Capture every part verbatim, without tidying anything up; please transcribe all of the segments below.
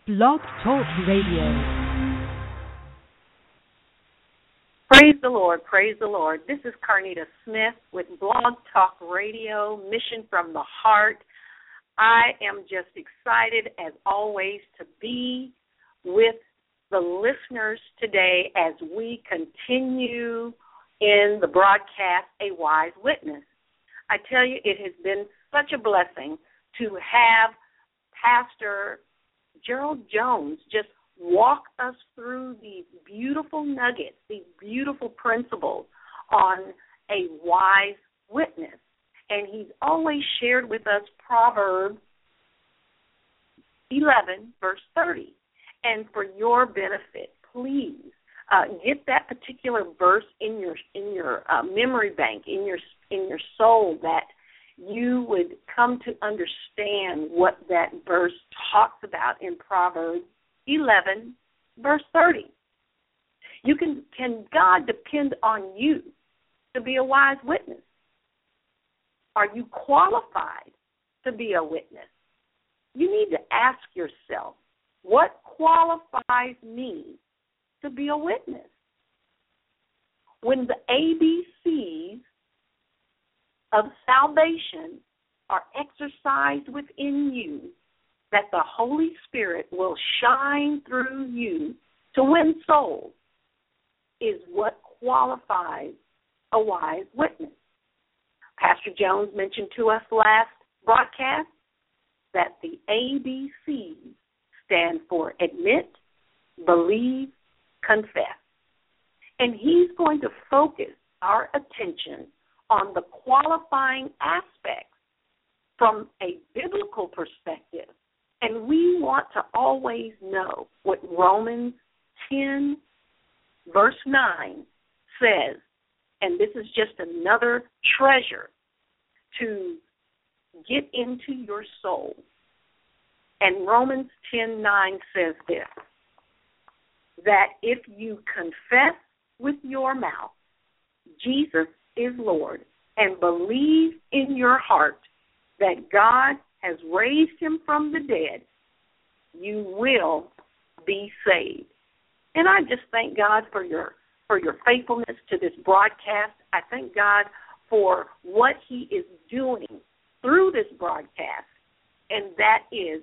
Blog Talk Radio. Praise the Lord, praise the Lord. This is Carnita Smith with Blog Talk Radio, Mission from the Heart. I am just excited, as always, to be with the listeners today as we continue in the broadcast, A Wise Witness. I tell you, it has been such a blessing to have Pastor Gerald Jones just walk us through these beautiful nuggets, these beautiful principles on a wise witness. And he's always shared with us Proverbs eleven, verse thirty. And for your benefit, please uh, get that particular verse in your in your uh, memory bank, in your in your soul, that you would come to understand what that verse talks about in Proverbs eleven, verse thirty. You can, can God depend on you to be a wise witness? Are you qualified to be a witness? You need to ask yourself, what qualifies me to be a witness? When the A B Cs of salvation are exercised within you, that the Holy Spirit will shine through you to win souls, is what qualifies a wise witness. Pastor Jones mentioned to us last broadcast that the A B Cs stand for admit, believe, confess. And he's going to focus our attention on the qualifying aspects from a biblical perspective. And we want to always know what Romans ten, verse nine says. And this is just another treasure to get into your soul. And Romans ten nine says this, that if you confess with your mouth Jesus is Lord and believe in your heart that God has raised him from the dead, you will be saved. And I just thank God for your for your faithfulness to this broadcast. I thank God for what he is doing through this broadcast, and that is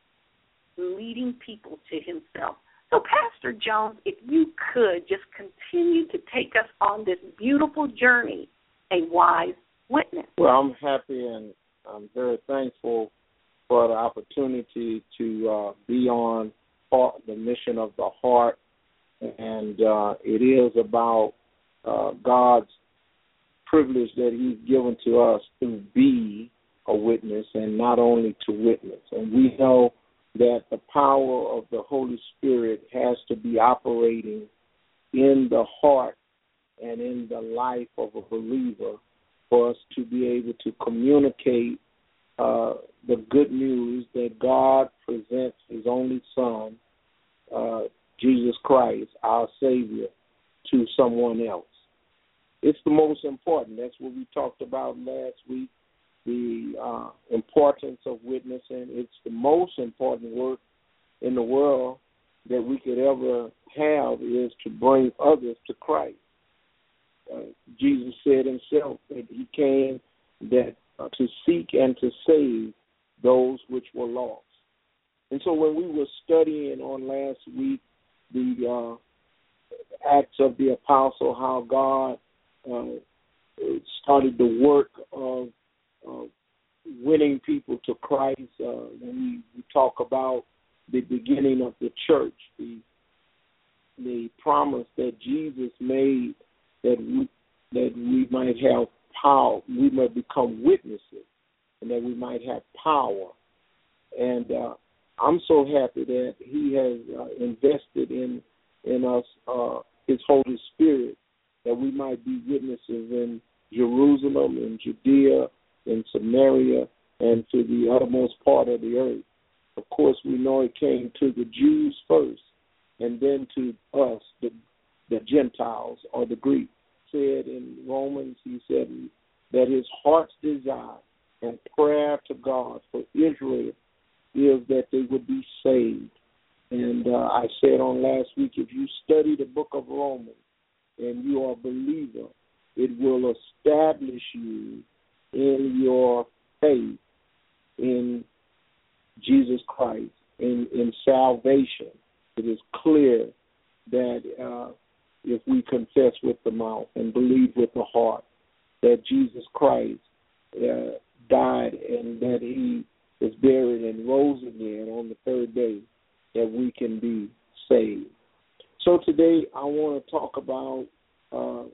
leading people to himself. So, Pastor Jones, if you could just continue to take us on this beautiful journey, a wise witness. Well, I'm happy and I'm very thankful for the opportunity to uh, be on part, the mission of the heart, and uh, it is about uh, God's privilege that he's given to us to be a witness and not only to witness. And we know that the power of the Holy Spirit has to be operating in the heart and in the life of a believer for us to be able to communicate uh, the good news that God presents his only Son, uh, Jesus Christ, our Savior, to someone else. It's the most important. That's what we talked about last week, the uh, importance of witnessing. It's the most important work in the world that we could ever have, is to bring others to Christ. Uh, Jesus said himself that he came that uh, to seek and to save those which were lost. And so when we were studying on last week the uh, Acts of the Apostle, how God uh, started the work of uh, winning people to Christ, uh, when we, we talk about the beginning of the church, the the promise that Jesus made that we, that we might have power, we might become witnesses, and that we might have power. And uh, I'm so happy that he has uh, invested in in us uh, his Holy Spirit, that we might be witnesses in Jerusalem, in Judea, in Samaria, and to the uttermost part of the earth. Of course, we know it came to the Jews first, and then to us, the, the Gentiles or the Greeks. Said in Romans, he said that his heart's desire and prayer to God for Israel is that they would be saved. And uh, I said on last week, if you study the book of Romans and you are a believer, it will establish you in your faith in Jesus Christ, in, in salvation. It is clear that uh, if we confess with the mouth and believe with the heart that Jesus Christ uh, died and that he was buried and rose again on the third day, that we can be saved. So today I want to talk about uh,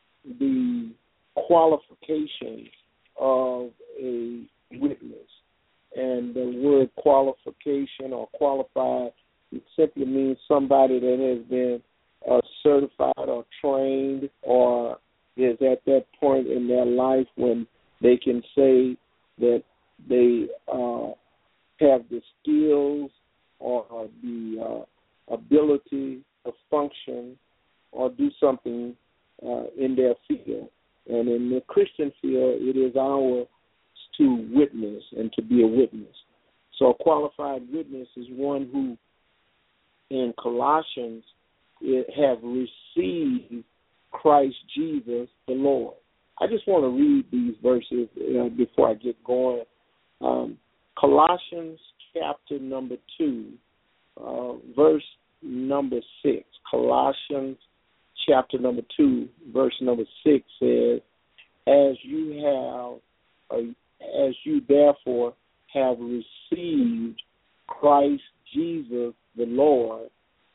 the qualifications of a witness. And the word qualification or qualified, it simply means somebody that has been uh, certified or trained or is at that point in their life when they can say that they uh, have the skills or the uh, ability to function or do something uh, in their field. And in the Christian field, it is ours to witness and to be a witness. So a qualified witness is one who, in Colossians, it have received Christ Jesus the Lord. I just want to read these verses uh, before I get going. Um, Colossians chapter number two, uh, verse number six. Colossians chapter number two, verse number six says, "As you have, uh, as you therefore have received Christ Jesus the Lord,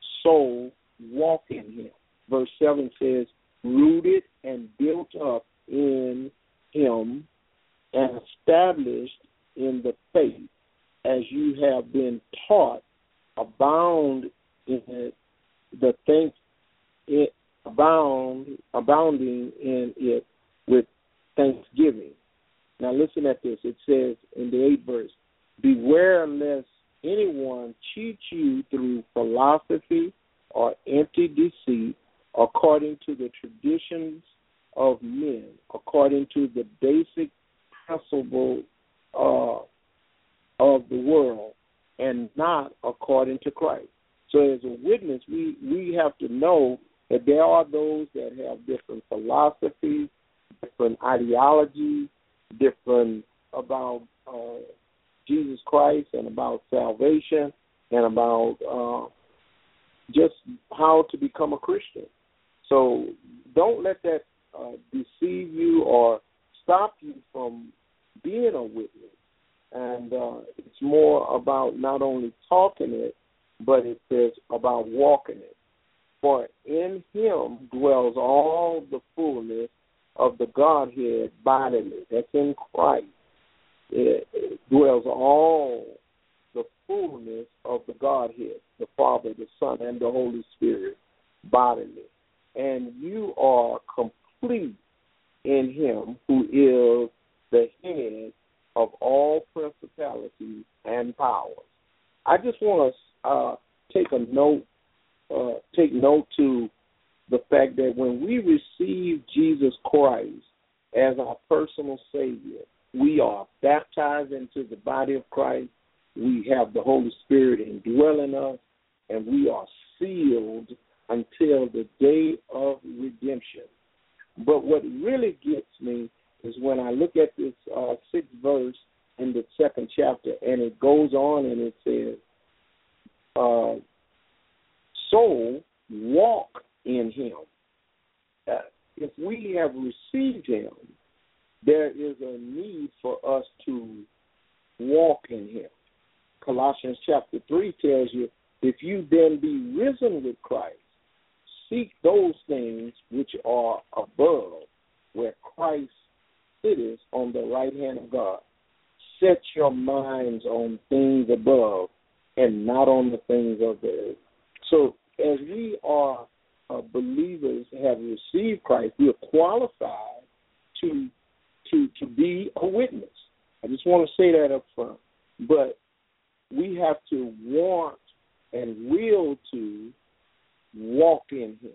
so walk in him." Verse seven says, "Rooted and built up in him and established in the faith, as you have been taught, abound in it, the thanks it abound abounding in it with thanksgiving." Now listen at this. It says in the eighth verse, "Beware lest anyone cheat you through philosophy or empty deceit, according to the traditions of men, according to the basic principle uh, of the world, and not according to Christ." So as a witness, we, we have to know that there are those that have different philosophies, different ideologies, different about uh, Jesus Christ and about salvation and about uh, just how to become a Christian. So don't let that uh, deceive you or stop you from being a witness. And uh, it's more about not only talking it, but it says about walking it. "For in him dwells all the fullness of the Godhead bodily." That's in Christ. It, it dwells all the fullness of the Godhead, the Father, the Son, and the Holy Spirit bodily. "And you are complete in him who is the head of all principalities and powers." I just want to uh, take a note, uh, take note to the fact that when we receive Jesus Christ as our personal Savior, we are baptized into the body of Christ, we have the Holy Spirit indwelling us, and we are sealed until the day of redemption. But what really gets me is when I look at this uh, sixth verse in the second chapter, and it goes on and it says, uh, "So walk in him." Uh, if we have received him, there is a need for us to walk in him. Colossians chapter three tells you, "If you then be risen with Christ, seek those things which are above, where Christ sitteth on the right hand of God. Set your minds on things above and not on the things of the earth." So as we are uh, believers, have received Christ, we are qualified to to to be a witness. I just want to say that up front. But we have to want and will to walk in him,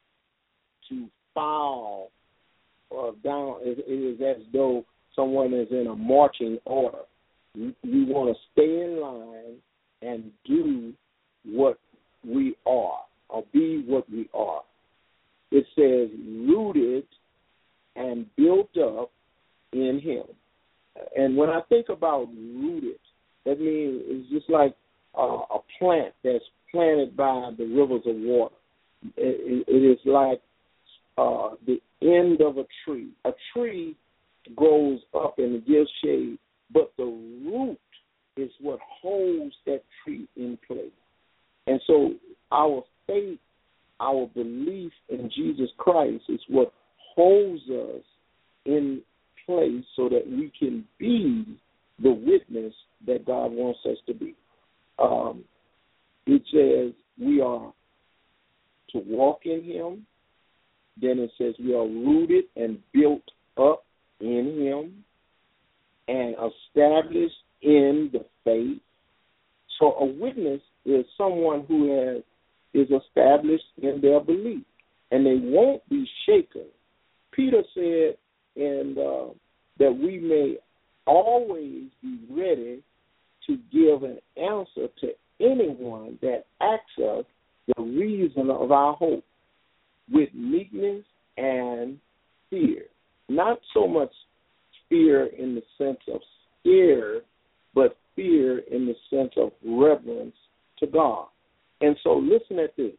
to follow uh, down. It, it is as though someone is in a marching order. We, we want to stay in line and do what we are, or be what we are. It says rooted and built up in him. And when I think about rooted, that means it's just like uh, a plant that's planted by the rivers of water. It, it is like uh, the end of a tree. A tree grows up and it gives shade, but the root is what holds that tree in place. And so our faith, our belief in Jesus Christ is what holds us in place so that we can be the witness that God wants us to be. Um, it says we are to walk in him. Then it says we are rooted and built up in him and established in the faith. So a witness is someone who has is established in their belief, and they won't be shaken. Peter said and uh, that we may always be ready to give an answer to anyone that asks us the reason of our hope with meekness and fear. Not so much fear in the sense of scared, but fear in the sense of reverence to God. And so listen at this.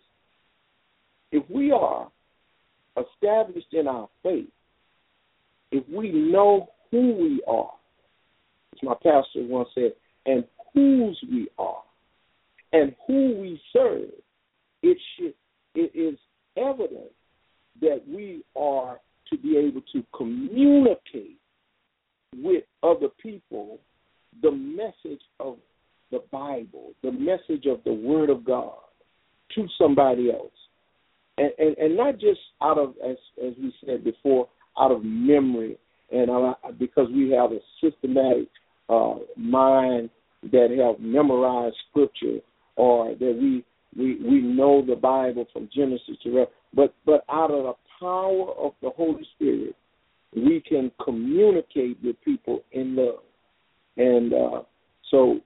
If we are established in our faith, if we know who we are, as my pastor once said, and whose we are, and who we serve, it should it is evident that we are to be able to communicate with other people the message of the Bible, the message of the Word of God to somebody else. And, and, and not just out of, as, as we said before, out of memory, and uh, because we have a systematic uh, mind that have memorized Scripture, or that we, we we know the Bible from Genesis to Revelation, but, but out of the power of the Holy Spirit, we can communicate with people in love. And uh, so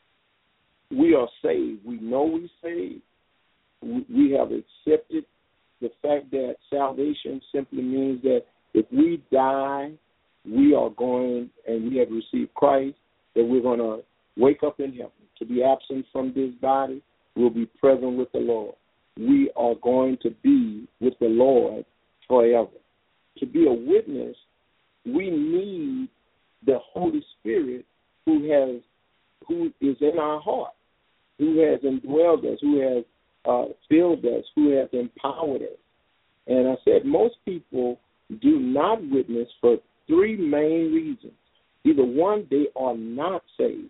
we are saved. We know we're saved. We, we have accepted the fact that salvation simply means that if we die, we are going and we have received Christ, that we're going to wake up in heaven. To be absent from this body, we'll be present with the Lord. We are going to be with the Lord forever. To be a witness, we need the Holy Spirit who has, who is in our heart, who has indwelled us, who has uh, filled us, who has empowered us. And I said most people do not witness for three main reasons. Either one, they are not saved.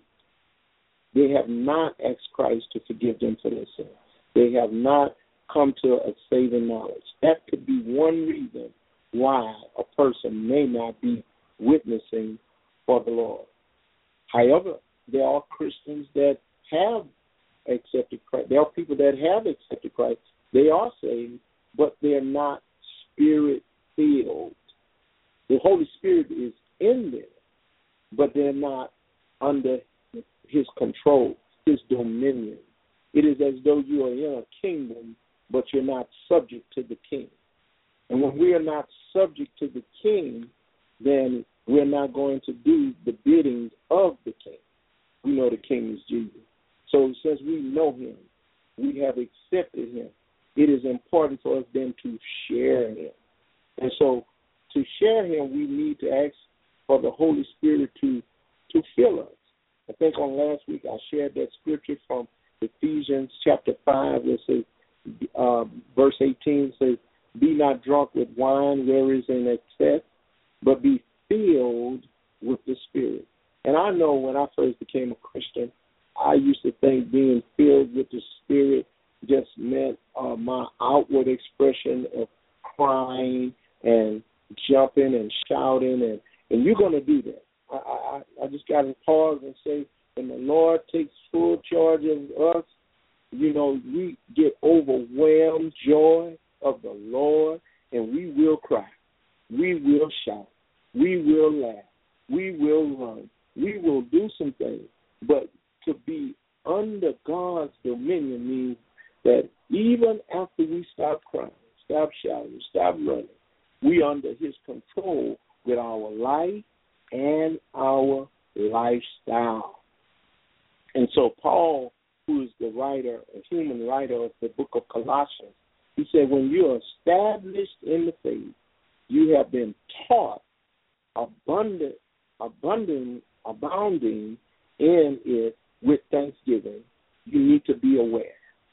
They have not asked Christ to forgive them for their sins. They have not come to a saving knowledge. That could be one reason why a person may not be witnessing for the Lord. However, there are Christians that have accepted Christ. There are people that have accepted Christ. They are saved, but they're not Spirit-filled. The Holy Spirit is in them, but they're not under his control, his dominion. It is as though you are in a kingdom, but you're not subject to the king. And when we are not subject to the king, then we're not going to do the biddings of the king. We know the king is Jesus. So since we know him, we have accepted him, it is important for us then to share him. And so to share him, we need to ask for the Holy Spirit to, to fill us. I think on last week I shared that scripture from Ephesians chapter five, where it says, uh, verse eighteen says, "Be not drunk with wine where is in excess, but be filled with the Spirit." And I know when I first became a Christian, I used to think being filled with the Spirit just meant uh, my outward expression of crying and jumping and shouting, and, and you're going to do that. I, I, I just got to pause and say, when the Lord takes full charge of us, you know, we get overwhelmed joy of the Lord, and we will cry. We will shout. We will laugh. We will run. We will do some things. But to be under God's dominion means writer, a human writer of the book of Colossians. He said, when you are established in the faith, you have been taught abundant, abundant, abounding in it with thanksgiving. You need to be aware.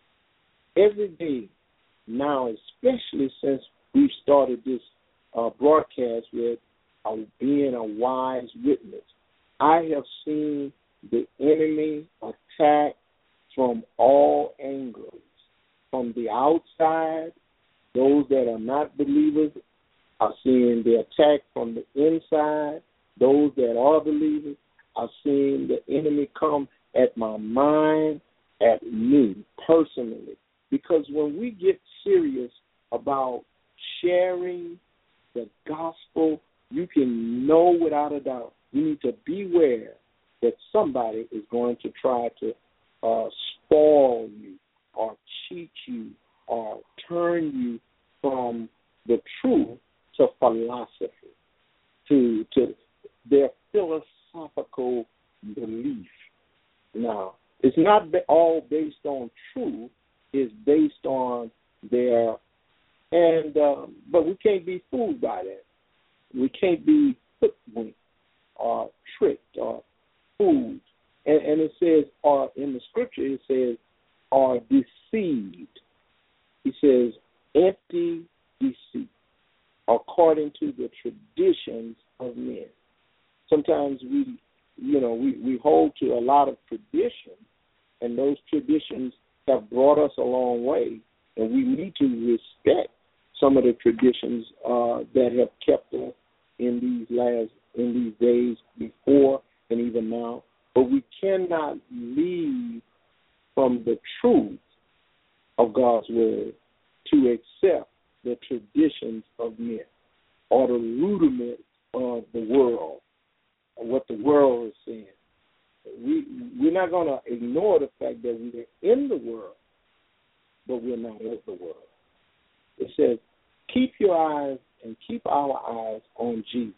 Every day now, especially since we've started this uh, broadcast with uh, being a wise witness, I have seen the enemy attack from all angles. From the outside, those that are not believers are seeing the attack from the inside. Those that are believers are seeing the enemy come at my mind, at me personally. Because when we get serious about sharing the gospel, you can know without a doubt, you need to beware that somebody is going to try to uh, spoil you or cheat you or turn you from the truth to philosophy, to to their philosophical belief. Now, it's not all based on truth. It's based on their, and um, but we can't be fooled by that. We can't be hoodwinked or tricked or fooled. And, and it says, or in the scripture, it says, are deceived. He says, empty deceit, according to the traditions of men. Sometimes we, you know, we, we hold to a lot of traditions, and those traditions have brought us a long way, and we need to respect some of the traditions uh, that have kept us in these last, in these days before and even now. But we cannot leave from the truth of God's word to accept the traditions of men or the rudiments of the world, or what the world is saying. We, we're not going to ignore the fact that we're in the world, but we're not of the world. It says, keep your eyes and keep our eyes on Jesus.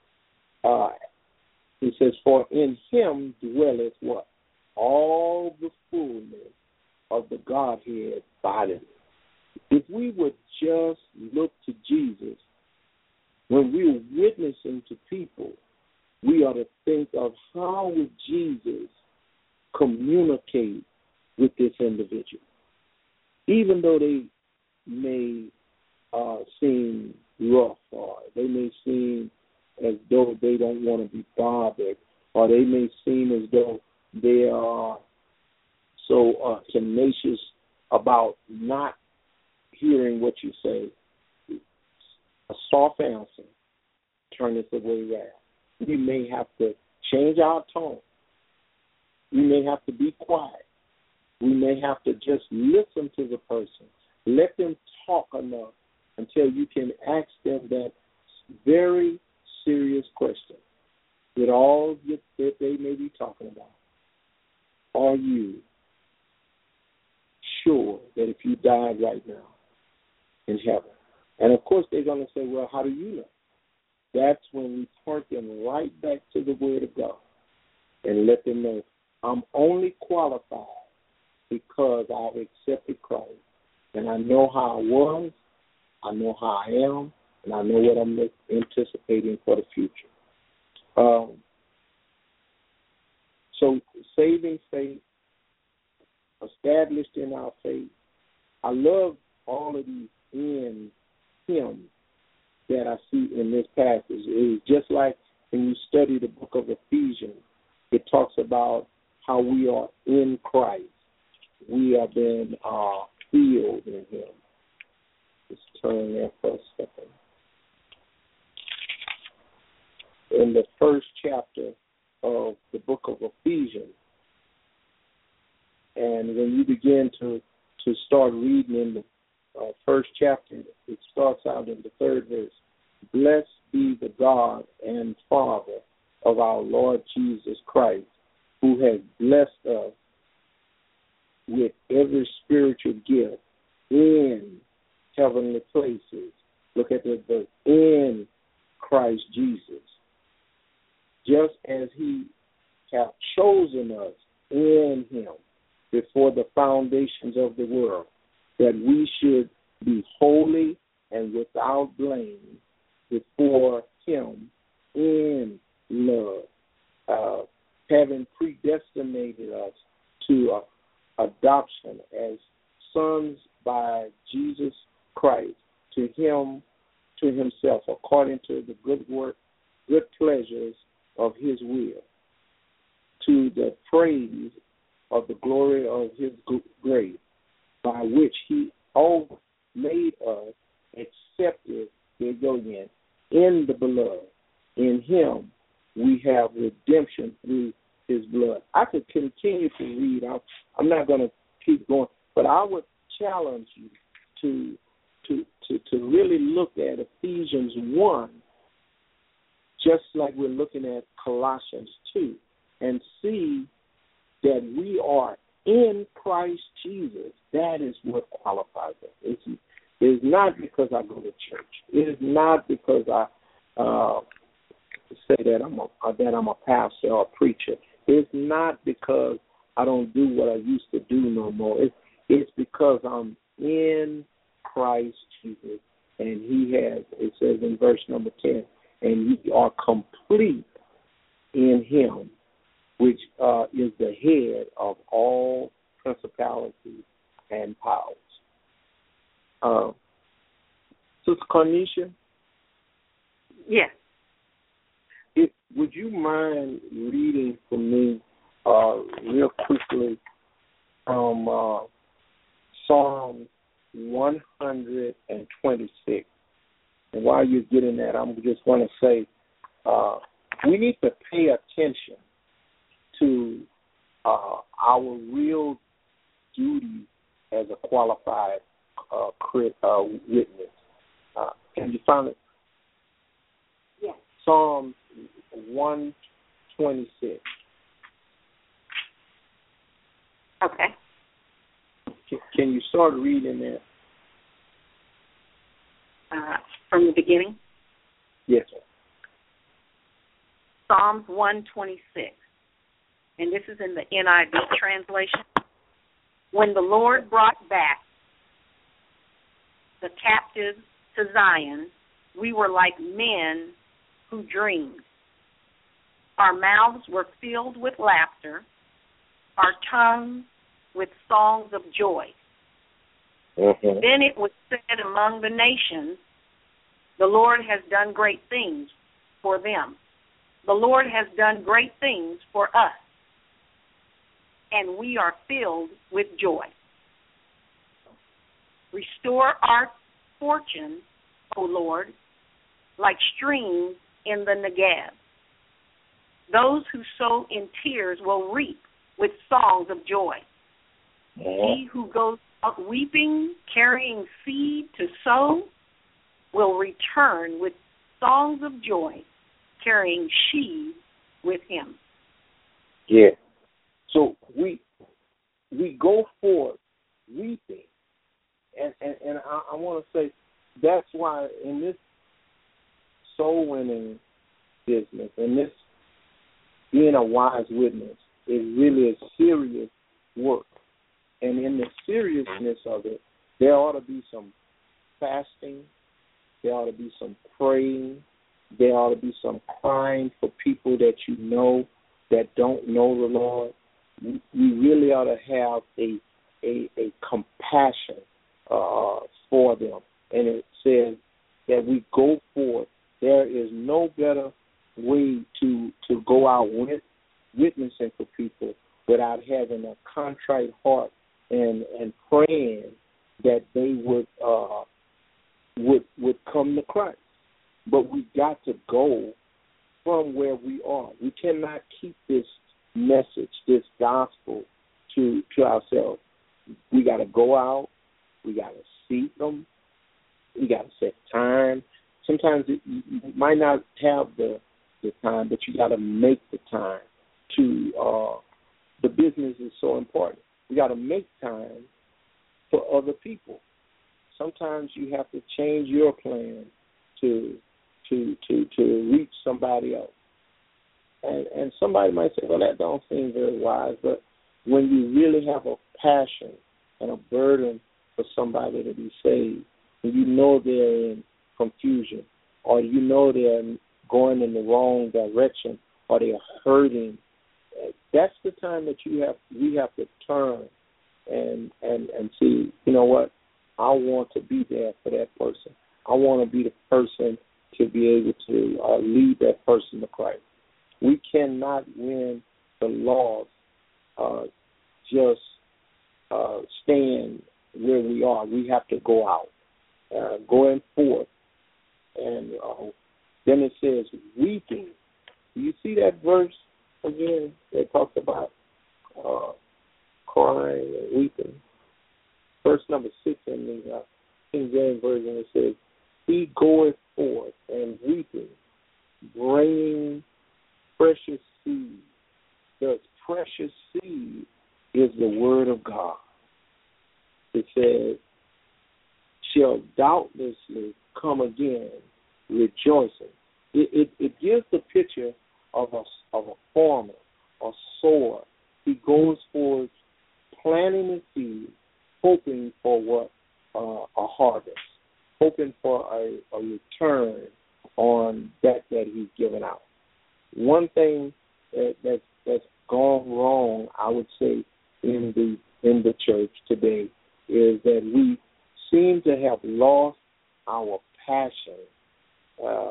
Uh, it says, for in him dwelleth what? All the fullness of the Godhead bodily. If we would just look to Jesus, when we're witnessing to people, we ought to think of how would Jesus communicate with this individual. Even though they may uh, seem rough, or they may seem as though they don't want to be bothered, or they may seem as though they are so uh, tenacious about not hearing what you say. A soft answer turneth away wrath. We may have to change our tone. We may have to be quiet. We may have to just listen to the person. Let them talk enough until you can ask them that very serious question with all that they may be talking about. Are you sure that if you died right now in heaven? And, of course, they're going to say, well, how do you know? That's when we point them right back to the Word of God and let them know, I'm only qualified because I've accepted Christ. And I know how I was, I know how I am, and I know what I'm anticipating for the future. Um, so saving faith, established in our faith. I love all of these in him that I see in this passage. It is just like when you study the book of Ephesians, it talks about how we are in Christ. We have been uh, filled in him. Let's turn there for a second. In the first chapter of the book of Ephesians, and when you begin to, to start reading in the uh, first chapter, it starts out in the third verse. Blessed be the God and Father of our Lord Jesus Christ, who has blessed us with every spiritual gift in heavenly places. Look at the verse, in Christ Jesus. Just as he hath chosen us in him before the foundations of the world, that we should be holy and without blame before him in love, uh, having predestinated us to uh, adoption as sons by Jesus Christ to him, to himself, according to the good work, good pleasures of his will, to the praise of the glory of his grace, by which he all made us accepted, there you go again, in the beloved. In him we have redemption through his blood. I could continue to read. I'm, I'm not going to keep going, but I would challenge you to to to to really look at Ephesians one, just like we're looking at Colossians two, and see that we are in Christ Jesus. That is what qualifies us. It's, it's not because I go to church. It is not because I uh, say that I'm a, that I'm a pastor or a preacher. It's not because I don't do what I used to do no more. It's, it's because I'm in Christ Jesus, and he has, it says in verse number ten, and ye are complete in him, which uh, is the head of all principalities and powers. Uh, Sister Carnisha? Yes. If, would you mind reading for me uh, real quickly from uh, Psalm one hundred twenty-six? And while you're getting that, I'm just going to say uh, we need to pay attention to uh, our real duty as a qualified uh, crit, uh, witness. Uh, can you find it? Yes. Psalm one twenty-six. Okay. Can, can you start reading that? Uh, from the beginning? Yes, sir. Psalms one twenty-six. And this is in the N I V translation. When the Lord brought back the captives to Zion, we were like men who dreamed. Our mouths were filled with laughter, our tongues with songs of joy. Mm-hmm. Then it was said among the nations, the Lord has done great things for them. The Lord has done great things for us, and we are filled with joy. Restore our fortune, O Lord, like streams in the Negev. Those who sow in tears will reap with songs of joy. Mm-hmm. He who goes out weeping, carrying seed to sow, will return with songs of joy, carrying sheaves with him. Yeah. So we we go forth weeping, and and, and I, I want to say that's why in this soul winning business, and this being a wise witness, is really a serious work. And in the seriousness of it, there ought to be some fasting, there ought to be some praying, there ought to be some crying for people that you know that don't know the Lord. We really ought to have a a, a compassion uh, for them. And it says that we go forth. There is no better way to to go out with witnessing for people without having a contrite heart and and praying that they would uh, would would come to Christ. But we got to go from where we are. We cannot keep this message, this gospel, to to ourselves. We got to go out. We got to seek them. We got to set time. Sometimes it, you might not have the the time, but you got to make the time. To uh, the business is so important. We got to make time for other people. Sometimes you have to change your plan to to to to reach somebody else. And and somebody might say, well, that don't seem very wise. But when you really have a passion and a burden for somebody to be saved, and you know they're in confusion, or you know they're going in the wrong direction, or they're hurting, that's the time that you have we have to turn and and and see, you know what, I want to be there for that person. I want to be the person to be able to uh, lead that person to Christ. We cannot win the lost uh, just uh, staying where we are. We have to go out, uh, going forth. And uh, then it says weeping. Do you see that verse again? It talks about uh, crying and weeping. Verse number six in the uh, King James Version, it says, he goeth forth and weeping, bringing precious seed. The precious seed is the word of God. It says, shall doubtlessly come again, rejoicing. It, it, it gives the picture of a, of a farmer, a sower. He goes forth planting a seed, hoping for what? Uh, a harvest, hoping for a, a return on that that he's given out. One thing that, that that's gone wrong, I would say, in the in the church today is that we seem to have lost our passion uh,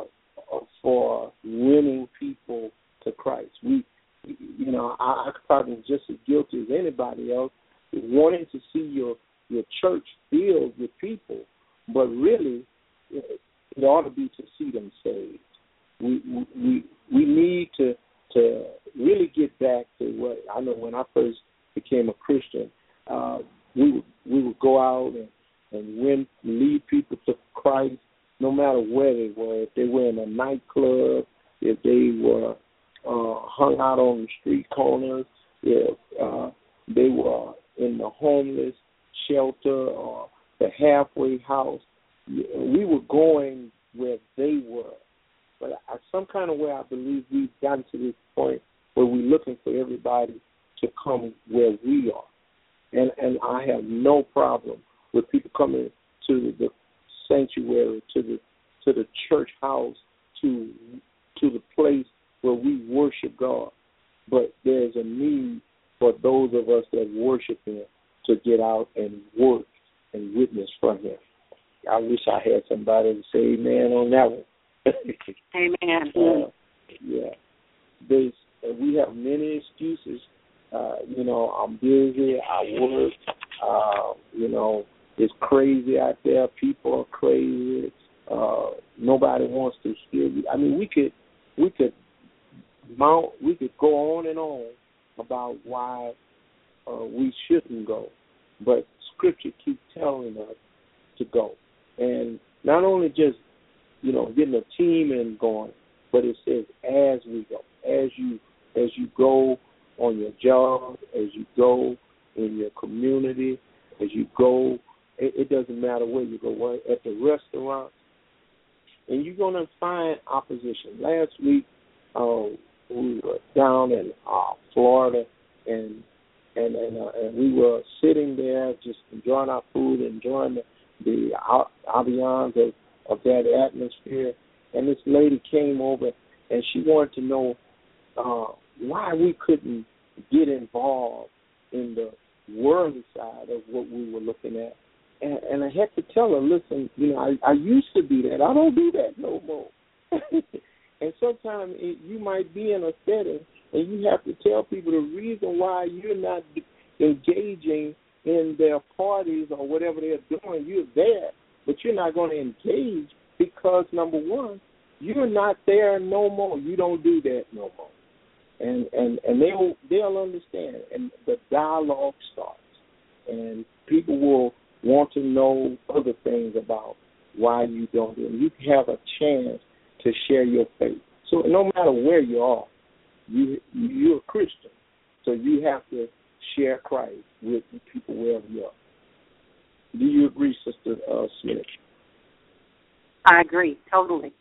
for winning people to Christ. We, you know, I, I probably just as guilty as anybody else, wanting to see your your church filled with people, but really, it ought to be to see them saved. We we we need to to really get back to what I know. When I first became a Christian, uh, we would we would go out and and win, lead people to Christ, no matter where they were. If they were in a nightclub, if they were uh, hung out on the street corners, if uh, they were in the homeless shelter or the halfway house, we were going where they were. But I, some kind of way, I believe we've gotten to this point where we're looking for everybody to come where we are. And and I have no problem with people coming to the sanctuary, to the to the church house, to to the place where we worship God. But there's a need for those of us that worship Him to get out and work and witness for Him. I wish I had somebody to say amen on that one. Amen. Uh, yeah. There's, we have many excuses. Uh, you know, I'm busy, I work, uh, you know, it's crazy out there. People are crazy. Uh, nobody wants to hear you. I mean, we could, we could mount, we could go on and on about why uh, we shouldn't go, but Scripture keeps telling us to go, and not only just, you know, getting a team and going, but it says as we go, as you as you go on your job, as you go in your community, as you go, it, it doesn't matter where you go, at the restaurant, and you're going to find opposition. Last week, uh, we were down in uh, Florida, and and and, uh, and we were sitting there just enjoying our food, enjoying the, the ambiance of, of that atmosphere. And this lady came over, and she wanted to know uh, why we couldn't get involved in the worldly side of what we were looking at. And, and I had to tell her, listen, you know, I, I used to do that. I don't do that no more. And sometimes it, you might be in a setting and you have to tell people the reason why you're not engaging in their parties or whatever they're doing. You're there, but you're not going to engage because, number one, you're not there no more. You don't do that no more. And and, and they'll, they'll understand. And the dialogue starts. And people will want to know other things about why you don't do it. You have a chance to share your faith. So no matter where you are, you, you're a Christian. So you have to share Christ with people wherever you are. Do you agree, Sister uh, Smith? I agree, totally.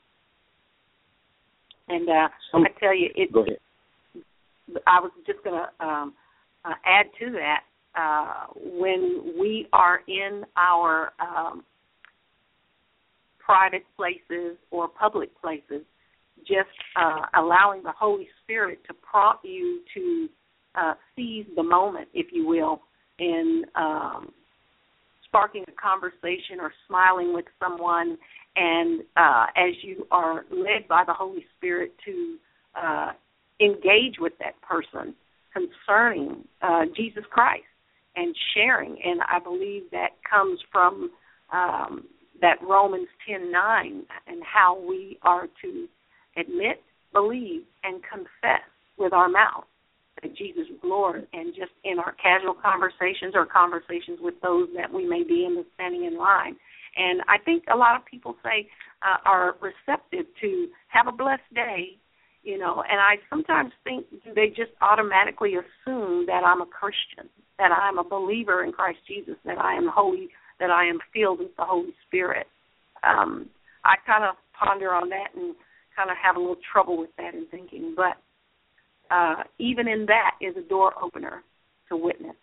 And uh, Some, I tell you, it, go ahead. I was just going to um, uh, add to that uh, when we are in our um, private places or public places, just uh, allowing the Holy Spirit to prompt you to uh, seize the moment, if you will, in um, sparking a conversation or smiling with someone, and uh, as you are led by the Holy Spirit to uh, engage with that person concerning uh, Jesus Christ and sharing. And I believe that comes from um, that Romans ten nine and how we are to admit, believe, and confess with our mouth that Jesus is Lord, and just in our casual conversations or conversations with those that we may be in the standing in line. And I think a lot of people say uh, are receptive to have a blessed day, you know, and I sometimes think they just automatically assume that I'm a Christian, that I'm a believer in Christ Jesus, that I am holy, that I am filled with the Holy Spirit. Um, I kind of ponder on that and kind of have a little trouble with that in thinking, but uh, even in that is a door opener to witness.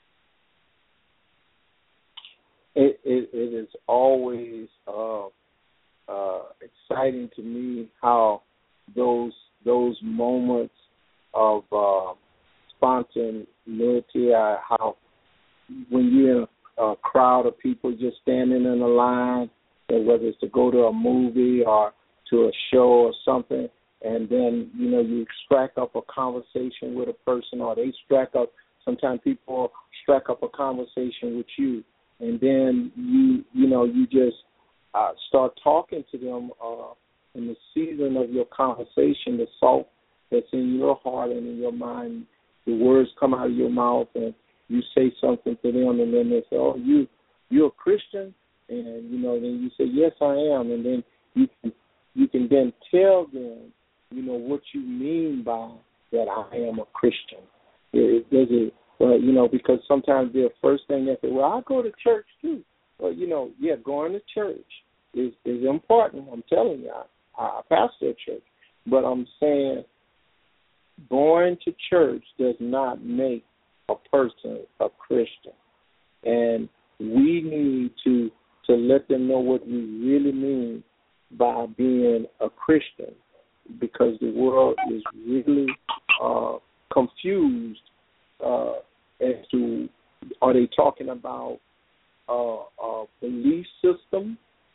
It, it, it is always uh, uh, exciting to me how those those moments of uh, spontaneity, uh, how when you're in a, a crowd of people just standing in a line, and whether it's to go to a movie or to a show or something, and then, you know, you strike up a conversation with a person, or they strike up, sometimes people strike up a conversation with you, and then you, you know, you just uh, start talking to them uh, in the season of your conversation, the salt that's in your heart and in your mind, the words come out of your mouth, and you say something to them, and then they say, oh, you, you're a Christian? And, you know, then you say, yes, I am, and then you can, you can then tell them, you know, what you mean by that I am a Christian. It, it, it, well, you know, because sometimes the first thing they say, well, I go to church too. Well, you know, yeah, going to church is, is important. I'm telling you, I, I pastor a church. But I'm saying going to church does not make a person a Christian. And we need to, to let them know what we really mean by being a Christian, because the world is really uh, confused uh, as to, are they talking about uh, a belief system,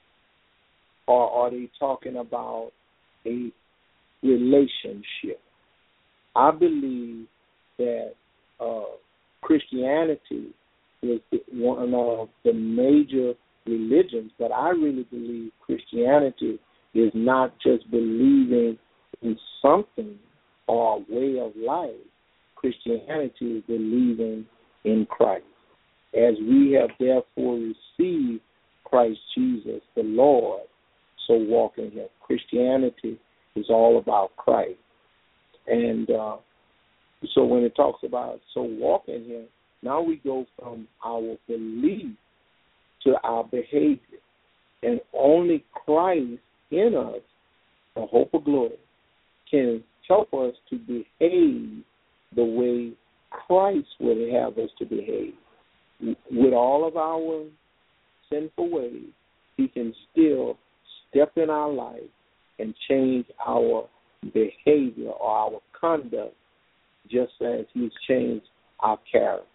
or are they talking about a relationship? I believe that uh, Christianity is one of the major religions, but I really believe Christianity is not just believing in something or a way of life. Christianity is believing in Christ. As we have therefore received Christ Jesus the Lord, so walk in him. Christianity is all about Christ. And uh, so when it talks about so walk in him, now we go from our belief to our behavior. And only Christ in us, the hope of glory, can help us to behave the way Christ would have us to behave. With all of our sinful ways, he can still step in our life and change our behavior or our conduct, just as he's changed our character.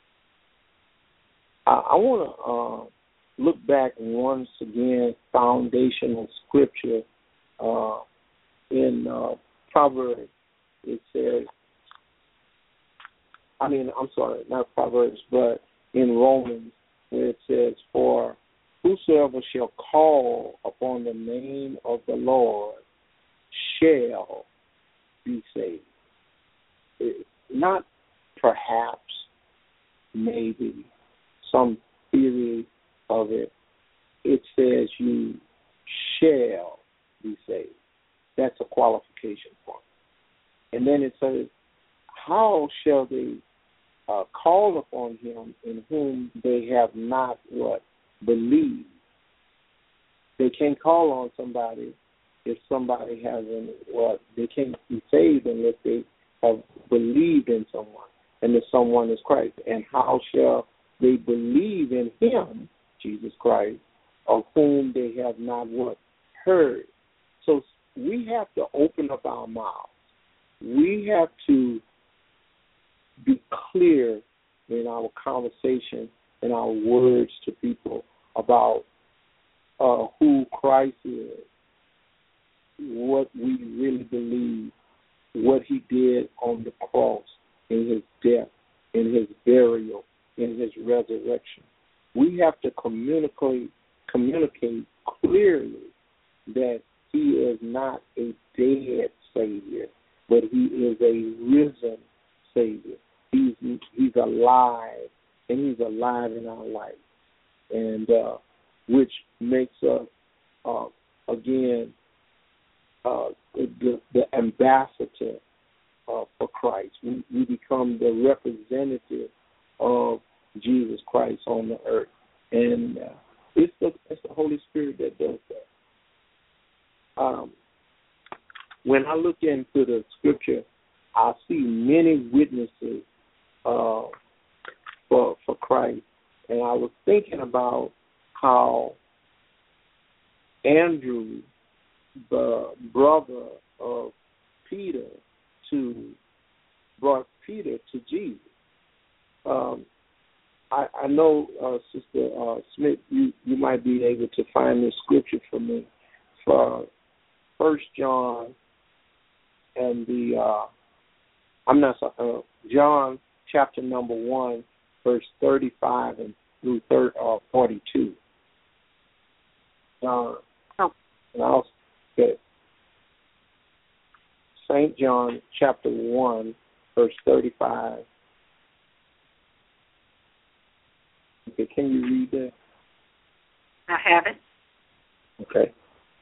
I, I want to uh, look back once again, foundational scripture uh, in uh, Proverbs. It says, I mean, I'm sorry, not Proverbs, but in Romans, where it says, for whosoever shall call upon the name of the Lord shall be saved. It, not perhaps, maybe, some theory of it. It says you shall be saved. That's a qualification point. And then it says, how shall they uh, call upon him in whom they have not what? Believed. They can't call on somebody if somebody hasn't, what? They can't be saved unless they have believed in someone. and the someone is Christ. And how shall they believe in him, Jesus Christ, of whom they have not what? Heard. So we have to open up our mouths. We have to be clear in our conversation and our words to people about uh, who Christ is, what we really believe, what he did on the cross, in his death, in his burial, in his resurrection. We have to communicate communicate clearly that he is not a dead Savior, but he is a risen Savior. He's he's alive, and he's alive in our life, and uh, which makes us uh, again uh, the, the ambassador uh, for Christ. We, we become the representative of Jesus Christ on the earth, and uh, it's the it's the Holy Spirit that does that. Um, when I look into the Scripture, I see many witnesses uh, for for Christ, and I was thinking about how Andrew, the brother of Peter, to brought Peter to Jesus. Um, I, I know, uh, Sister uh, Smith, you, you might be able to find this scripture for me for First John and the uh, I'm not uh, John chapter number one, verse thirty-five and through third, uh, forty-two. John, oh. and I'll get Saint John chapter one, verse thirty-five. Okay, can you read that? I have it. Okay.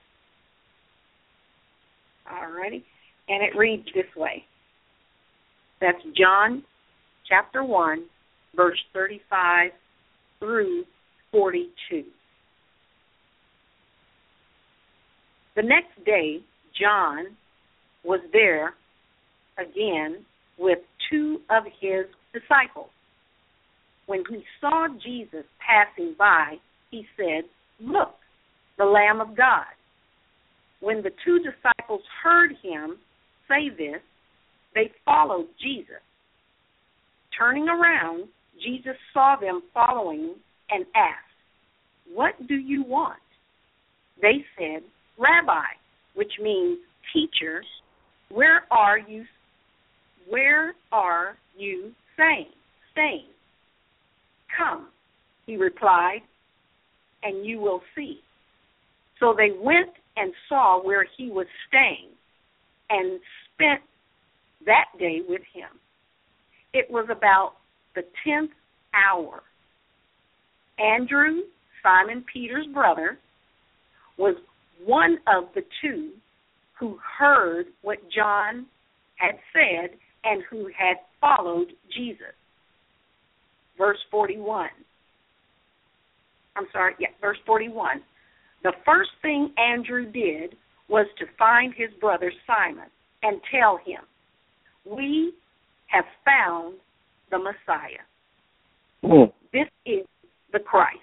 All righty. And it reads this way. That's John chapter one, verse thirty-five through forty-two. The next day, John was there again with two of his disciples. When he saw Jesus passing by, he said, "Look, the Lamb of God." When the two disciples heard him say this, they followed Jesus. Turning around, Jesus saw them following and asked, "What do you want?" They said, "Rabbi," which means teacher, where are you where are you staying? Staying? Come, he replied, and you will see. So they went and saw where he was staying and spent that day with him. It was about the tenth hour. Andrew, Simon Peter's brother, was one of the two who heard what John had said and who had followed Jesus. Verse forty-one. I'm sorry, yeah, verse forty-one. The first thing Andrew did was to find his brother Simon and tell him, "We have found the Messiah." Mm. This is the Christ.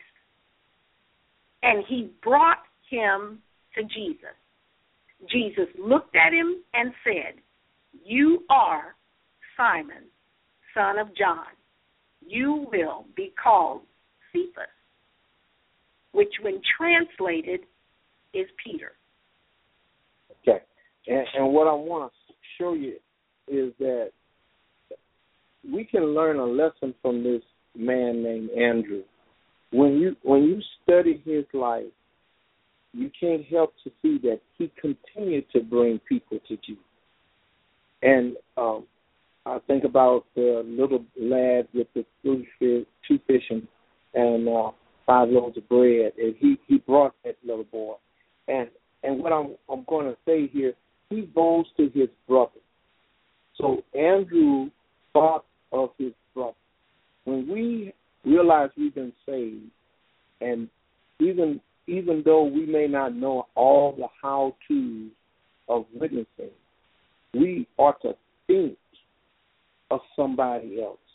And he brought him to Jesus. Jesus looked at him and said, "You are Simon, son of John. You will be called Cephas," which when translated is Peter. Okay. And, and what I want to show you is that we can learn a lesson from this man named Andrew. When you when you study his life, you can't help to see that he continued to bring people to Jesus. And um, I think about the little lad with the three fish, two fish and, and uh, five loaves of bread, and he, he brought that little boy. And and what I'm I'm going to say here, he goes to his brother. So Andrew thought of his brother. When we realize we've been saved, and even even though we may not know all the how-tos of witnessing, we ought to think of somebody else.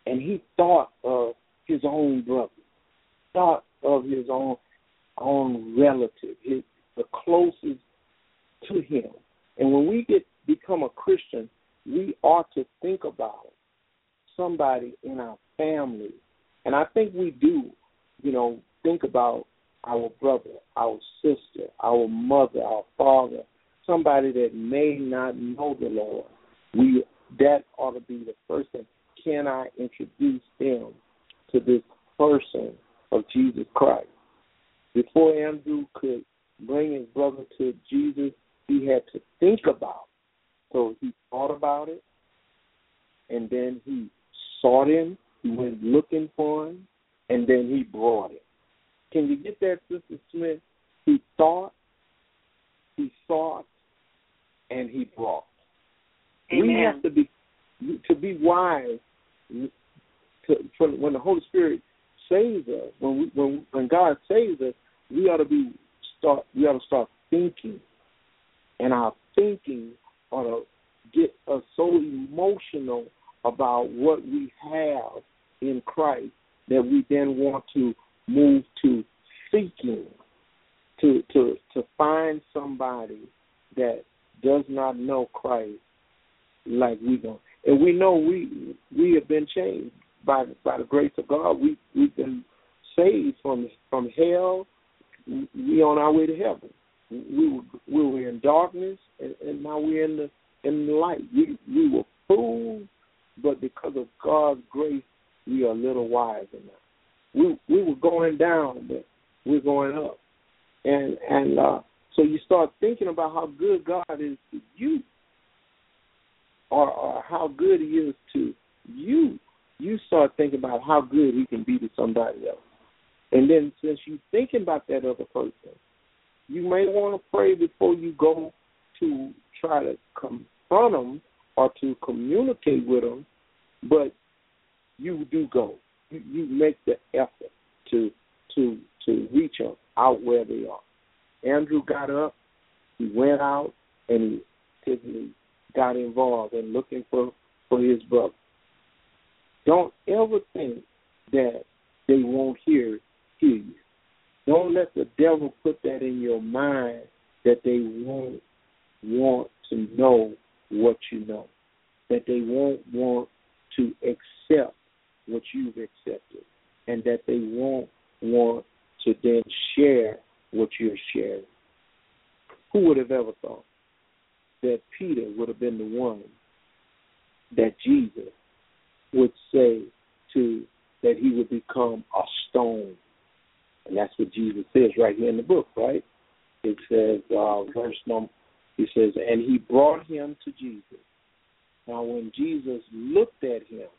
and he thought of his own brother, thought of his own own relative, his, the closest to him. And when we get become a Christian, we ought to think about somebody in our family. And I think we do, you know, think about our brother, our sister, our mother, our father, somebody that may not know the Lord. We that ought to be the first thing. Can I introduce them to this person of Jesus Christ? Before Andrew could bring his brother to Jesus, he had to think about it. So he thought about it, and then he sought him. He went looking for him, and then he brought him. Can you get that, Sister Smith? He thought, he sought, and he brought. Amen. We have to be to be wise. To, for, when the Holy Spirit saves us, when we, when when God saves us, we ought to be start. We ought to start thinking, and our thinking ought to get us so emotional about what we have in Christ that we then want to move to seeking, to to to find somebody that does not know Christ like we don't. And we know we we have been changed by by the grace of God. We we've been saved from from hell. We on our way to heaven. We were we were in darkness, and, and now we're in the in the light. We we were fools, but because of God's grace, we are a little wiser now. We we were going down, but we're going up, and and uh, so you start thinking about how good God is to you, or, or how good He is to you. You start thinking about how good He can be to somebody else, and then since you're thinking about that other person, you may want to pray before you go to try to confront them or to communicate with them, but you do go. You, you make the effort to to to reach them out where they are. Andrew got up, he went out, and he, he got involved in looking for, for his brother. Don't ever think that they won't hear, hear you. Don't let the devil put that in your mind that they won't want to know what you know, that they won't want to accept what you've accepted, and that they won't want to then share what you're sharing. Who would have ever thought that Peter would have been the one that Jesus would say to that he would become a stone? And that's what Jesus says right here in the book, right? It says, uh, verse number, he says, and he brought him to Jesus. Now, when Jesus looked at him,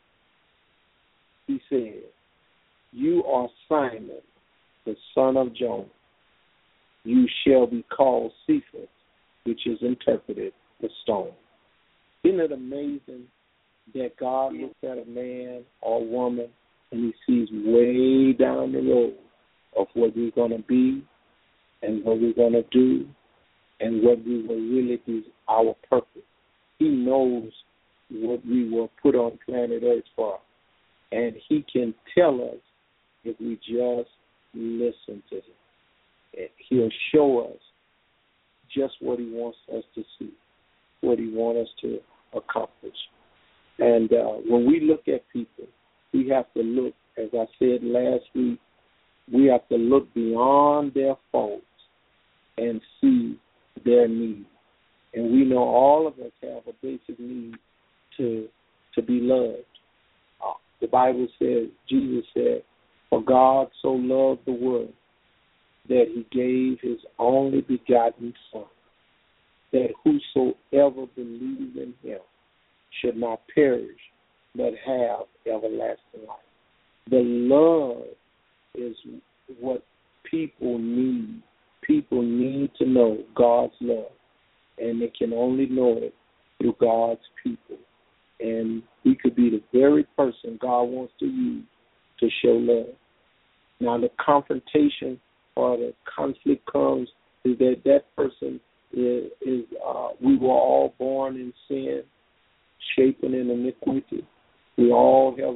he said, you are Simon, the son of Jonah. You shall be called Cephas, which is interpreted the stone. Isn't it amazing that God looks at a man or woman and he sees way down the road of what we're going to be and what we're going to do and what we will really be, our purpose. He knows what we were put on planet Earth for. And he can tell us if we just listen to him. He'll show us just what he wants us to see, what he wants us to accomplish. And uh, when we look at people, we have to look, as I said last week, we have to look beyond their faults and see their needs. And we know all of us have a basic need to to be loved. Uh, the Bible says, Jesus said, for God so loved the world that he gave his only begotten Son, that whosoever believes in him should not perish, but have everlasting life. The love is what people need. People need to know God's love, and they can only know it through God's people. And we could be the very person God wants to use to show love. Now, the confrontation or the conflict comes is that that person is, is uh, we were all born in sin, shapen in iniquity. We all have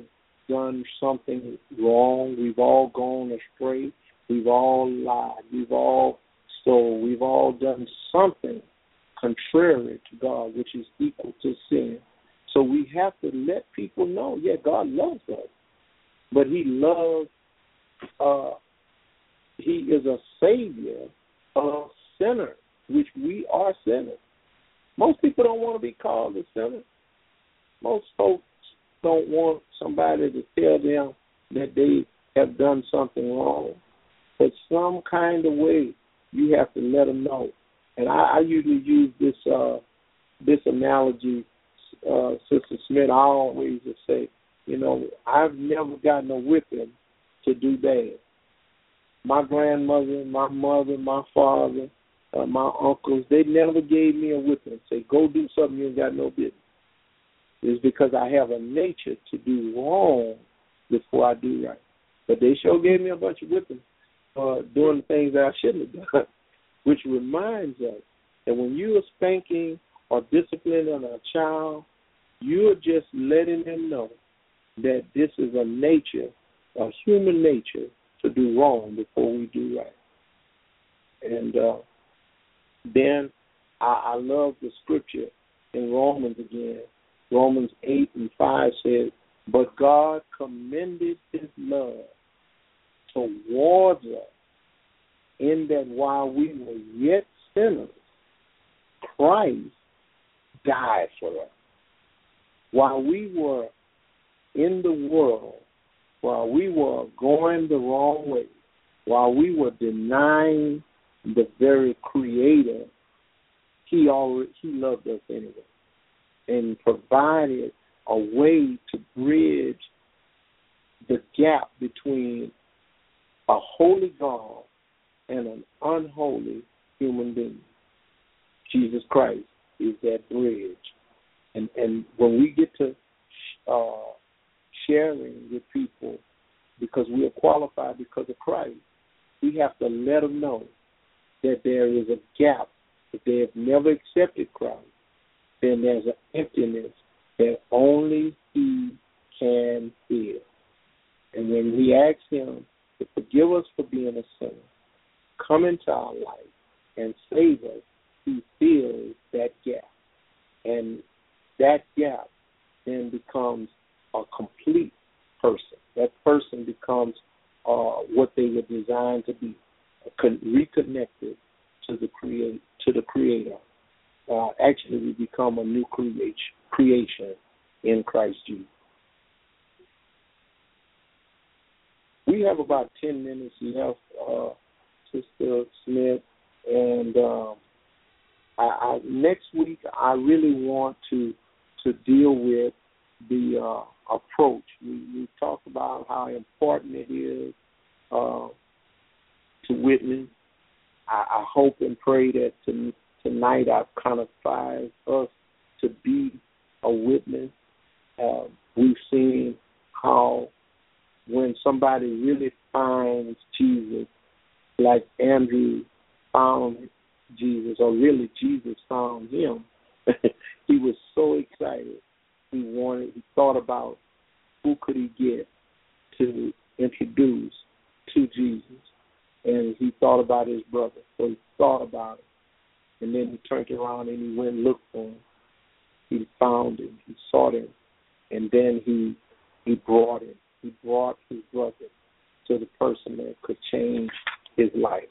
done something wrong. We've all gone astray. We've all lied. We've all stole. We've all done something contrary to God, which is equal to sin. So we have to let people know, yeah, God loves us. But he loves, uh, he is a savior of sinners, which we are sinners. Most people don't want to be called a sinner. Most folks don't want somebody to tell them that they have done something wrong. But some kind of way, you have to let them know. And I, I usually use this uh, this analogy, uh, Sister Smith. I always just say, you know, I've never gotten a whipping to do bad. My grandmother, my mother, my father, uh, my uncles, they never gave me a whipping. Say, go do something you ain't got no business. It's because I have a nature to do wrong before I do right. But they sure gave me a bunch of whippings for uh, doing the things that I shouldn't have done, which reminds us that when you are spanking or disciplining a child, you're just letting them know that this is a nature, a human nature, to do wrong before we do right. And uh, then I, I love the scripture in Romans again. Romans eight and five says, but God commended his love towards us in that while we were yet sinners, Christ died for us. While we were in the world, while we were going the wrong way, while we were denying the very Creator, he already, he loved us anyway and provided a way to bridge the gap between a holy God and an unholy human being. Jesus Christ is that bridge. And and when we get to uh, sharing with people, because we are qualified because of Christ, we have to let them know that there is a gap. If they have never accepted Christ, then there's an emptiness that only he can fill. And when we ask him to forgive us for being a sinner, come into our life and save us, he fills that gap. And that gap then becomes a complete person. That person becomes uh, what they were designed to be, reconnected to the create to the Creator. Uh, actually, we become a new creation creation in Christ Jesus. We have about ten minutes left, uh, Sister Smith, and um, I, I, next week I really want to to deal with the uh, approach. We, we talked about how important it is uh, to witness. I, I hope and pray that to, tonight I've kind of advised us to be a witness. Uh, we've seen how when somebody really finds Jesus, like Andrew found Jesus, or really Jesus found him, he was so excited. He wanted, he thought about who could he get to introduce to Jesus. And he thought about his brother. So he thought about it. And then he turned around and he went and looked for him. He found him. He sought him. And then he he brought him. He brought his brother to the person that could change his life.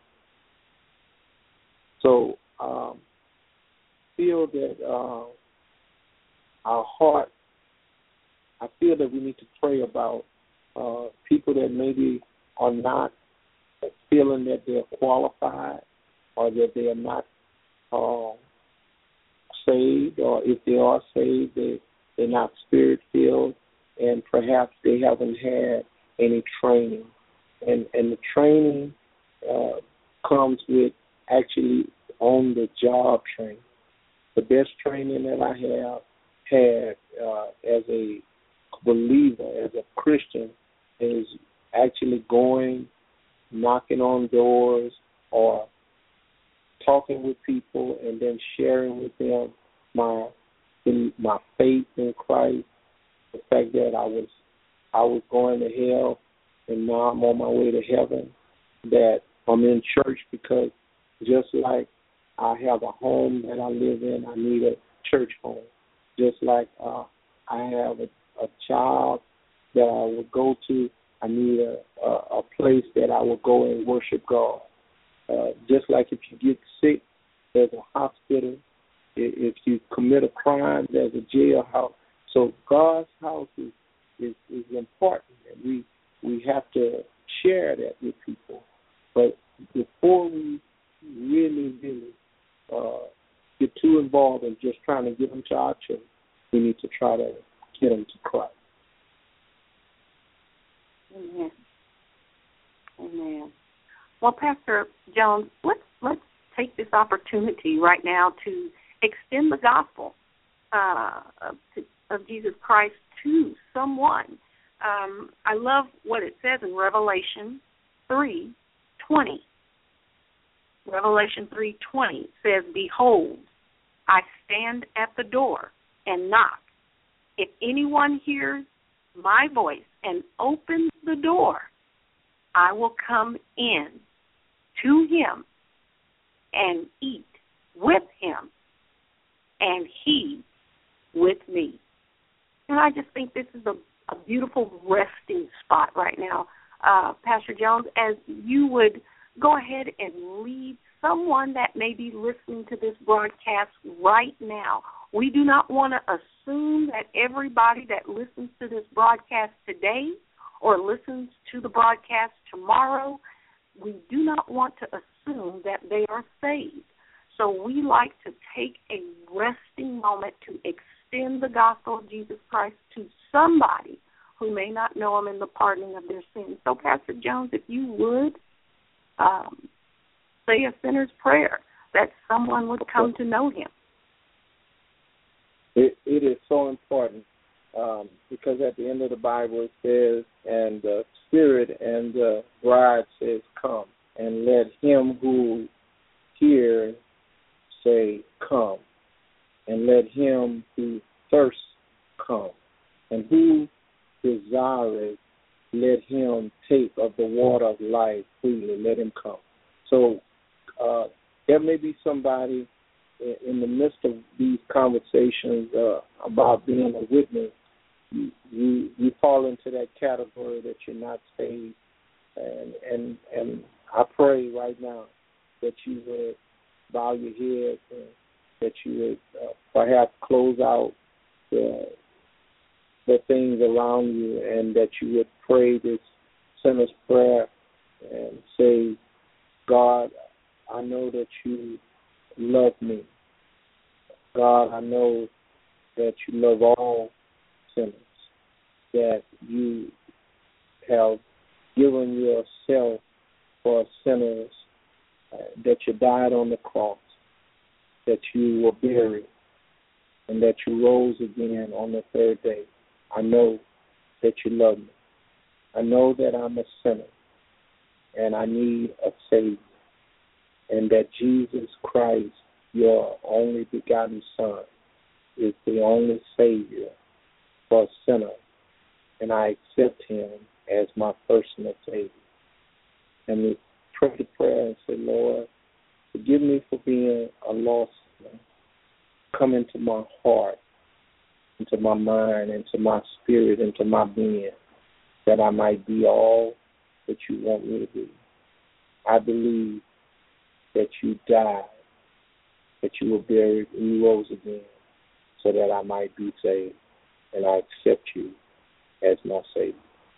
So um, feel that uh, our heart, I feel that we need to pray about uh, people that maybe are not feeling that they're qualified or that they are not uh, saved, or if they are saved, they, they're not spirit-filled, and perhaps they haven't had any training. And, and the training uh, comes with actually on-the-job training. The best training that I have had uh, as a believer, as a Christian, is actually going, knocking on doors, or talking with people, and then sharing with them my my faith in Christ, the fact that I was I was going to hell and now I'm on my way to heaven, that I'm in church because just like I have a home that I live in, I need a church home. Just like uh, I have a, a job that I would go to, I need a, a, a place that I will go and worship God. Uh, just like if you get sick, there's a hospital. If you commit a crime, there's a jailhouse. So God's house is, is, is important, and we we have to share that with people. But before we really, really uh, get too involved in just trying to get them to our church, we need to try to get them to Christ. Amen. Amen. Well, Pastor Jones, let's let's take this opportunity right now to extend the gospel uh, of, of Jesus Christ to someone. Um, I love what it says in Revelation three twenty. Revelation three twenty says, "Behold, I stand at the door and knock. If anyone hears my voice and opens the door, I will come in to him and eat with him, and he with me." And I just think this is a, a beautiful resting spot right now, uh, Pastor Jones, as you would go ahead and lead someone that may be listening to this broadcast right now. We do not want to assume that everybody that listens to this broadcast today or listens to the broadcast tomorrow, we do not want to assume that they are saved. So we like to take a resting moment to extend the gospel of Jesus Christ to somebody who may not know him in the pardoning of their sins. So, Pastor Jones, if you would um, say a sinner's prayer that someone would come to know him. It, it is so important um, because at the end of the Bible it says, and the Spirit and the bride says, "Come," and let him who hears say, "Come," and let him who thirsts come, and who desireth, let him take of the water of life freely. Let him come. So uh, there may be somebody in the midst of these conversations uh, about being a witness, you, you you fall into that category that you're not saved, and and and I pray right now that you would bow your head and that you would uh, perhaps close out the the things around you, and that you would pray this sinner's prayer and say, "God, I know that you love me. God, I know that you love all sinners, that you have given yourself for sinners, uh, that you died on the cross, that you were buried, and that you rose again on the third day. I know that you love me. I know that I'm a sinner, and I need a Savior, and that Jesus Christ, your only begotten Son, is the only Savior for a sinner, and I accept him as my personal Savior." And we pray the prayer and say, "Lord, forgive me for being a lost sinner. Come into my heart, into my mind, into my spirit, into my being, that I might be all that you want me to be. I believe that you died, that you were buried, and you rose again, so that I might be saved, and I accept you as my Savior.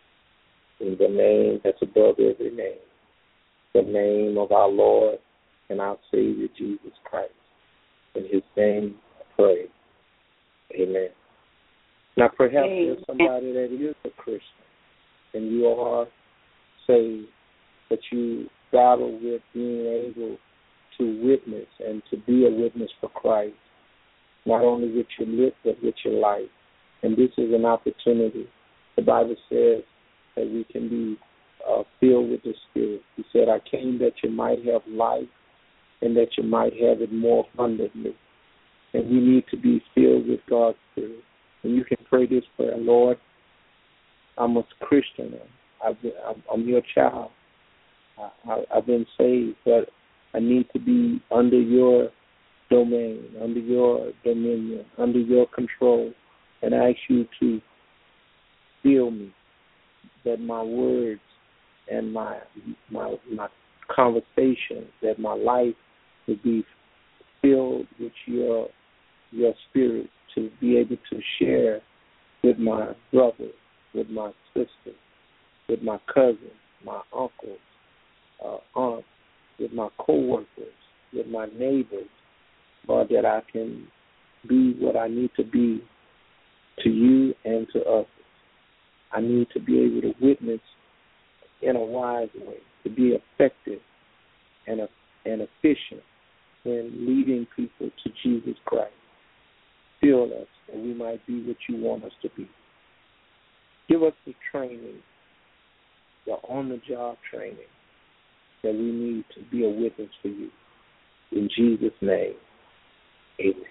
In the name that's above every name, the name of our Lord and our Savior, Jesus Christ. In his name I pray. Amen." Now, perhaps Amen. There's somebody that is a Christian, and you are saved, but you battle with being able to witness and to be a witness for Christ, not only with your lips, but with your life. And this is an opportunity. The Bible says that we can be uh, filled with the Spirit. He said, "I came that you might have life and that you might have it more abundantly." And we need to be filled with God's Spirit. And you can pray this prayer: "Lord, I'm a Christian. I've been, I'm, I'm your child. I, I, I've been saved, but I need to be under your domain, under your dominion, under your control, and I ask you to fill me, that my words and my my my conversation, that my life would be filled with your your spirit, to be able to share with my brothers, with my sisters, with my cousins, my uncles, uh, aunts, with my coworkers, with my neighbors, Lord, that I can be what I need to be to you and to others. I need to be able to witness in a wise way, to be effective and, uh, and efficient in leading people to Jesus Christ. Fill us that we might be what you want us to be. Give us the training, the on-the-job training that we need to be a witness for you. In Jesus' name, amen.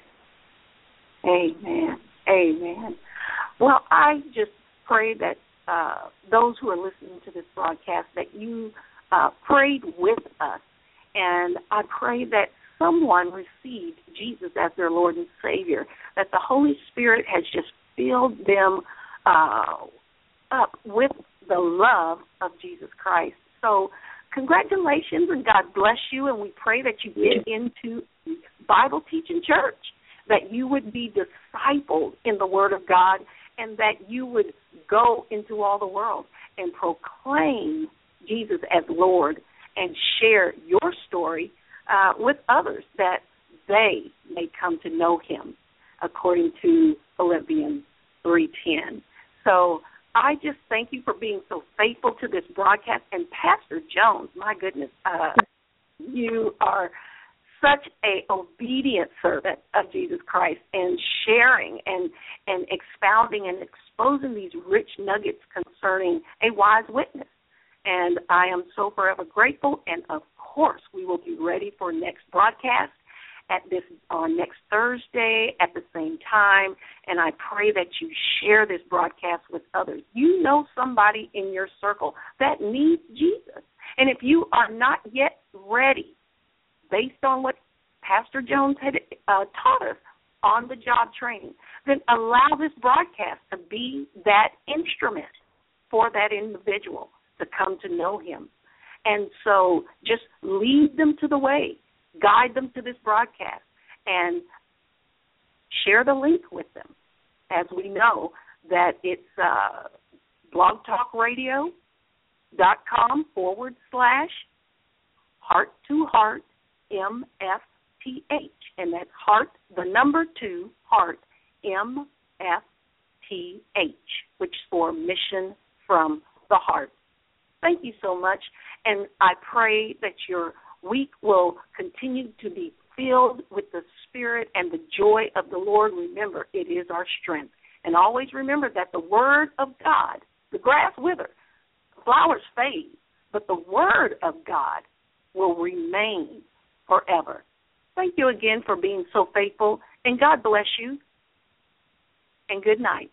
Amen. Amen. Well, I just pray that uh, those who are listening to this broadcast, that you uh, prayed with us. And I pray that someone received Jesus as their Lord and Savior, that the Holy Spirit has just filled them uh, up with the love of Jesus Christ. So congratulations and God bless you, and we pray that you get into Bible teaching church, that you would be discipled in the Word of God, and that you would go into all the world and proclaim Jesus as Lord and share your story uh, with others, that they may come to know him, according to Philippians three ten. So I just thank you for being so faithful to this broadcast. And Pastor Jones, my goodness, uh, you are such a obedient servant of Jesus Christ, and sharing and, and expounding and exposing these rich nuggets concerning a wise witness. And I am so forever grateful. And, of course, we will be ready for next broadcast at this on next Thursday at the same time. And I pray that you share this broadcast with others. You know somebody in your circle that needs Jesus. And if you are not yet ready, based on what Pastor Jones had uh, taught us on the job training, then allow this broadcast to be that instrument for that individual to come to know him. And so just lead them to the way, guide them to this broadcast, and share the link with them. As we know that it's uh, blogtalkradio.com forward slash heart to heart M F T H. And that's heart, the number two, heart, M F T H, which is for Mission from the Heart. Thank you so much, and I pray that your week will continue to be filled with the Spirit and the joy of the Lord. Remember, it is our strength. And always remember that the Word of God, the grass withers, flowers fade, but the Word of God will remain forever. Thank you again for being so faithful, and God bless you, and good night.